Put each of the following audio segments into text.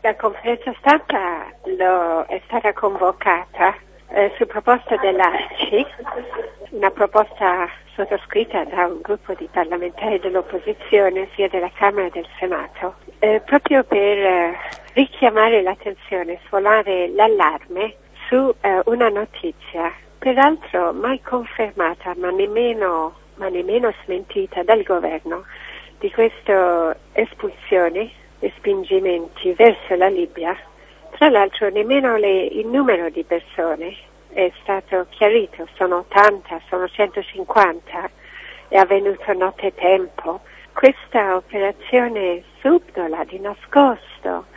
La conferenza stampa è stata convocata su proposta dell'ARCI, una proposta sottoscritta da un gruppo di parlamentari dell'opposizione sia della Camera che del Senato, proprio per richiamare l'attenzione, suonare l'allarme su una notizia, peraltro mai confermata ma nemmeno smentita dal governo, di queste espulsioni, respingimenti verso la Libia. Tra l'altro nemmeno il numero di persone è stato chiarito, sono 80, sono 150, è avvenuto nottetempo. Questa operazione subdola, di nascosto,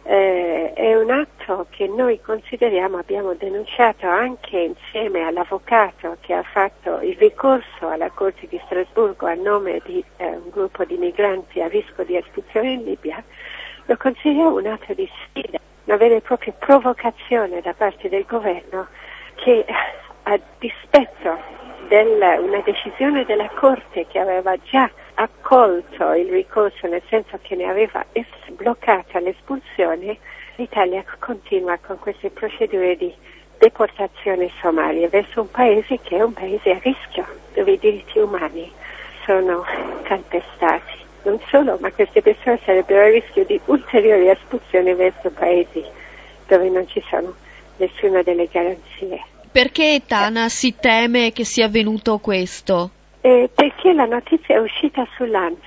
è un atto che noi consideriamo, abbiamo denunciato anche insieme all'avvocato che ha fatto il ricorso alla Corte di Strasburgo a nome di un gruppo di migranti a rischio di espulsione in Libia. Lo consideriamo un atto di sfida, una vera e propria provocazione da parte del governo che, a dispetto una decisione della Corte che aveva già accolto il ricorso, nel senso che ne aveva bloccata l'espulsione, l'Italia continua con queste procedure di deportazione sommaria verso un paese che è un paese a rischio, dove i diritti umani sono calpestati. Non solo, ma queste persone sarebbero a rischio di ulteriori espulsioni verso paesi dove non ci sono nessuna delle garanzie. Perché Tana si teme che sia avvenuto questo? Perché la notizia è uscita su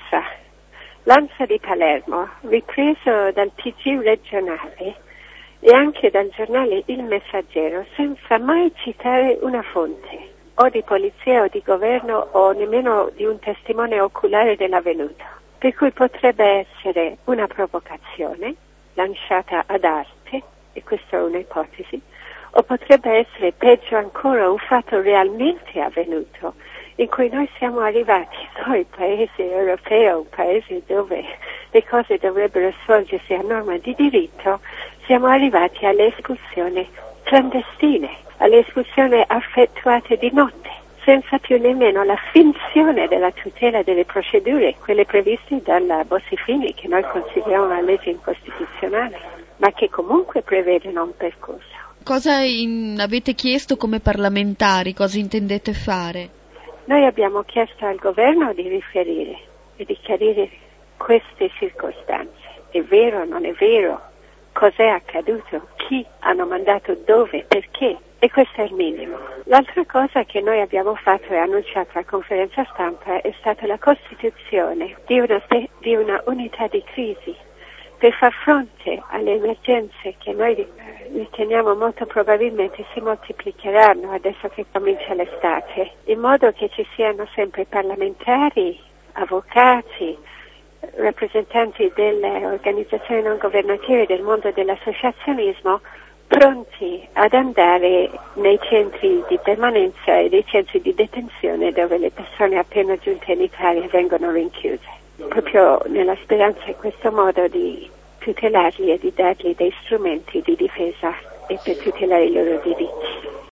l'Ansa di Palermo, ripreso dal TG regionale e anche dal giornale Il Messaggero, senza mai citare una fonte, o di polizia o di governo o nemmeno di un testimone oculare dell'avvenuto. Per cui potrebbe essere una provocazione lanciata ad arte, e questa è un'ipotesi, o potrebbe essere, peggio ancora, un fatto realmente avvenuto, in cui noi siamo arrivati, noi paese europeo, un paese dove le cose dovrebbero svolgersi a norma di diritto, siamo arrivati alle espulsioni clandestine, alle espulsioni effettuate di notte, senza più nemmeno la finzione della tutela delle procedure, quelle previste dalla Bossi-Fini, che noi consideriamo una legge incostituzionale, ma che comunque prevedono un percorso. Cosa avete chiesto come parlamentari? Cosa intendete fare? Noi abbiamo chiesto al governo di riferire e di chiarire queste circostanze. È vero o non è vero? Cos'è accaduto? Chi hanno mandato dove? Perché? E questo è il minimo. L'altra cosa che noi abbiamo fatto e annunciato a conferenza stampa è stata la costituzione di una unità di crisi per far fronte alle emergenze che noi riteniamo molto probabilmente si moltiplicheranno adesso che comincia l'estate, in modo che ci siano sempre parlamentari, avvocati, rappresentanti delle organizzazioni non governative del mondo dell'associazionismo pronti ad andare nei centri di permanenza e nei centri di detenzione dove le persone appena giunte in Italia vengono rinchiuse, proprio nella speranza in questo modo di tutelarli e di dargli dei strumenti di difesa e per tutelare i loro diritti.